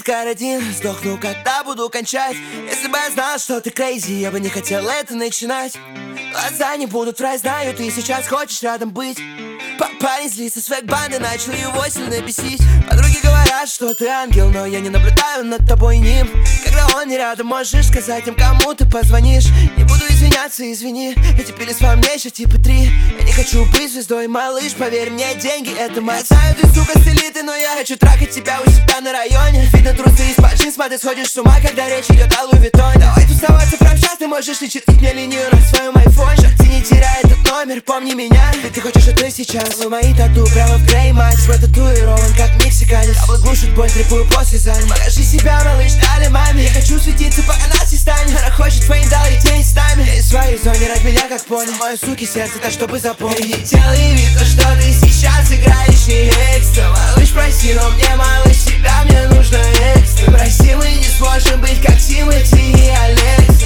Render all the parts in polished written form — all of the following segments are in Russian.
Оскар один, сдохну, когда буду кончать. Если бы я знал, что ты crazy, я бы не хотел это начинать. Глаза не будут врать, знаю, ты сейчас хочешь рядом быть. Парень злится, своей банды начал его сильно бесить. Подруги говорят, что ты ангел, но я не наблюдаю над тобой ним. Когда он не рядом, можешь сказать им, кому ты позвонишь. Не буду извиняться, извини, эти пились во мне еще типа 3. Я не хочу быть звездой, малыш, поверь мне, деньги это моя. Знаю, ты сука с элиты, но я хочу трахать тебя у себя на районе. Видно трусы из-под джинс, ты сходишь с ума, когда речь идет о Луи Виттоне. Давай тусоваться прямо сейчас, ты можешь не чертить мне линию на своем айфоне. Ты не теряй этот номер, помни меня. Ведь ты хочешь, это сейчас. Вы мои тату прямо в грей, мать. Свой татуирован, как мексиканец. Каблы глушит боль, трепую после зани. Покажи себя, малыш, дали маме. Я хочу светиться, пока нас не станет. Она хочет фейндал и тень с нами. Я в своей зоне, рад меня как понял. Мое суки сердце, так чтобы запомнить. Делай вид, что ты сейчас играешь не экстра. Малыш, прости, но мне мало себя, мне нужно экстра. Прости, мы не сможем быть как Тимати и Алекс.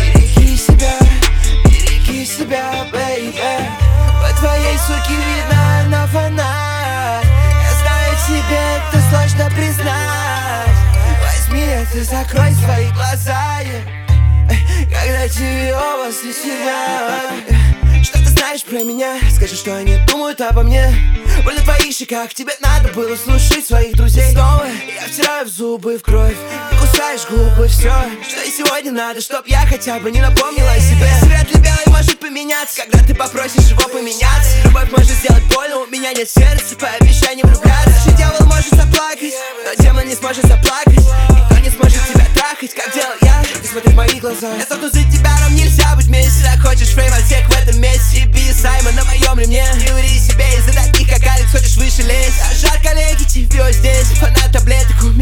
Береги себя, бэйби. По твоей суке видно на фонарь. Я знаю, тебе это сложно признать. Возьми это, закрой свои глаза, когда тебе возле себя. Что ты знаешь про меня? Скажи, что они думают обо мне. Боль на твоих щеках, тебе надо было слушать своих друзей. Снова я втираю в зубы в кровь. Ты кусаешь губы, все, что и сегодня надо, чтоб я хотя бы не напомнила о себе. Свет ли белый может поменяться, когда ты попросишь его поменяться. Любовь может сделать больно, у меня нет сердца, пообещай не влюбляться. Даже дьявол может заплакать, но демон не сможет заплакать. Никто не сможет тебя трахать, как делал я. Ты смотри в мои глаза. Я сохну за тебя, нам нельзя быть вместе. Так хочешь фрейм от всех в этом месте. Би Саймон на моем ремне. Не ври себе из-за таких, как Алекс, хочешь выше лезть. А жар, коллеги, тебе здесь. Фанат таблеток, у меня